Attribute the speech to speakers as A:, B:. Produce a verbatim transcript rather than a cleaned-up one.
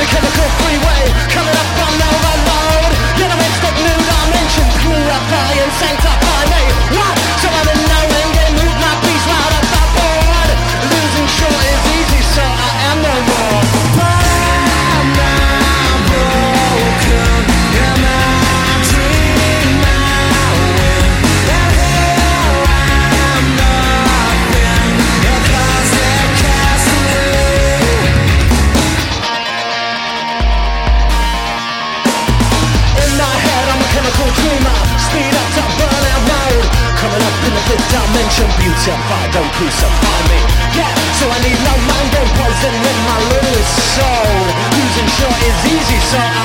A: the chemical freeway, coming up on overload. You're the mystic new dimension, purify and sanctify me. What? So I'm in no end game, move my piece right up the board. Losing short is easy, so I am no more. But I'm not broken, and my dream I win. And here I am nothing, a closet castaway. In my head I'm a chemical dreamer, speed up to burnout mode. Coming up in the fifth dimension, beautify, don't crucify me. Yeah, so I need no mind game poison in my loose soul. Losing short is easy, so I